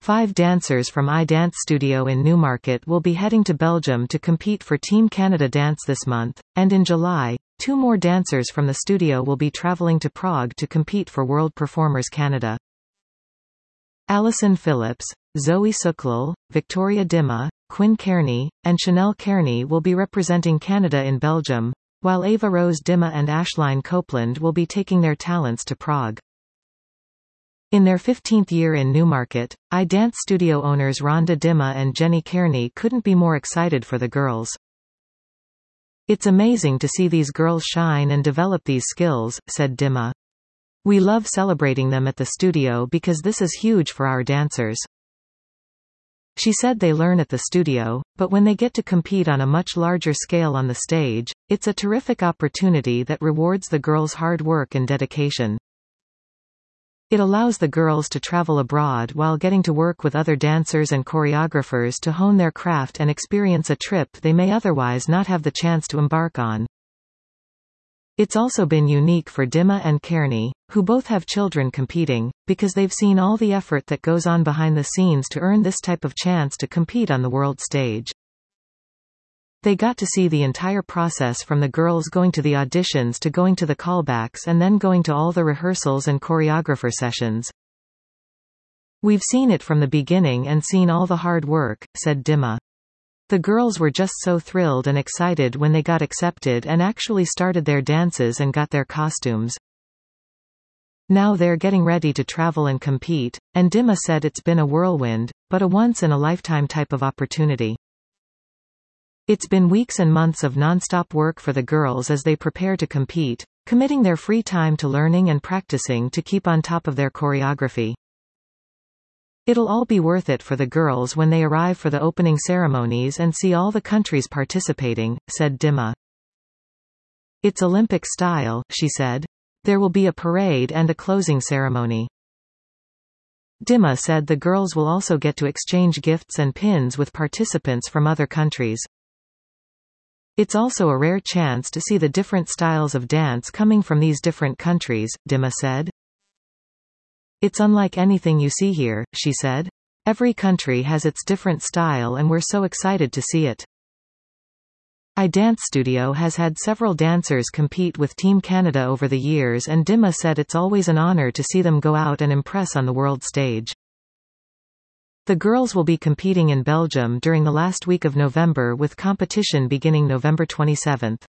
5 dancers from iDance Studio in Newmarket will be heading to Belgium to compete for Team Canada Dance this month, and in July, 2 more dancers from the studio will be travelling to Prague to compete for World Performers Canada. Alison Phillips, Zoe Suklal, Victoria Dimma, Quinn Kearney, and Chanel Kearney will be representing Canada in Belgium, while Ava Rose Dimma and Ashline Copeland will be taking their talents to Prague. In their 15th year in Newmarket, iDance Studio owners Rhonda Dimma and Jenny Kearney couldn't be more excited for the girls. "It's amazing to see these girls shine and develop these skills," said Dimma. "We love celebrating them at the studio because this is huge for our dancers." She said they learn at the studio, but when they get to compete on a much larger scale on the stage, it's a terrific opportunity that rewards the girls' hard work and dedication. It allows the girls to travel abroad while getting to work with other dancers and choreographers to hone their craft and experience a trip they may otherwise not have the chance to embark on. It's also been unique for Dimma and Kearney, who both have children competing, because they've seen all the effort that goes on behind the scenes to earn this type of chance to compete on the world stage. They got to see the entire process from the girls going to the auditions to going to the callbacks and then going to all the rehearsals and choreographer sessions. "We've seen it from the beginning and seen all the hard work," said Dimma. "The girls were just so thrilled and excited when they got accepted and actually started their dances and got their costumes. Now they're getting ready to travel and compete," and Dimma said it's been a whirlwind, but a once-in-a-lifetime type of opportunity. "It's been weeks and months of non-stop work for the girls as they prepare to compete, committing their free time to learning and practicing to keep on top of their choreography. It'll all be worth it for the girls when they arrive for the opening ceremonies and see all the countries participating," said Dimma. "It's Olympic style," she said. "There will be a parade and a closing ceremony." Dimma said the girls will also get to exchange gifts and pins with participants from other countries. "It's also a rare chance to see the different styles of dance coming from these different countries," Dimma said. "It's unlike anything you see here," she said. "Every country has its different style and we're so excited to see it." iDance Studio has had several dancers compete with Team Canada over the years, and Dimma said it's always an honor to see them go out and impress on the world stage. The girls will be competing in Belgium during the last week of November with competition beginning November 27.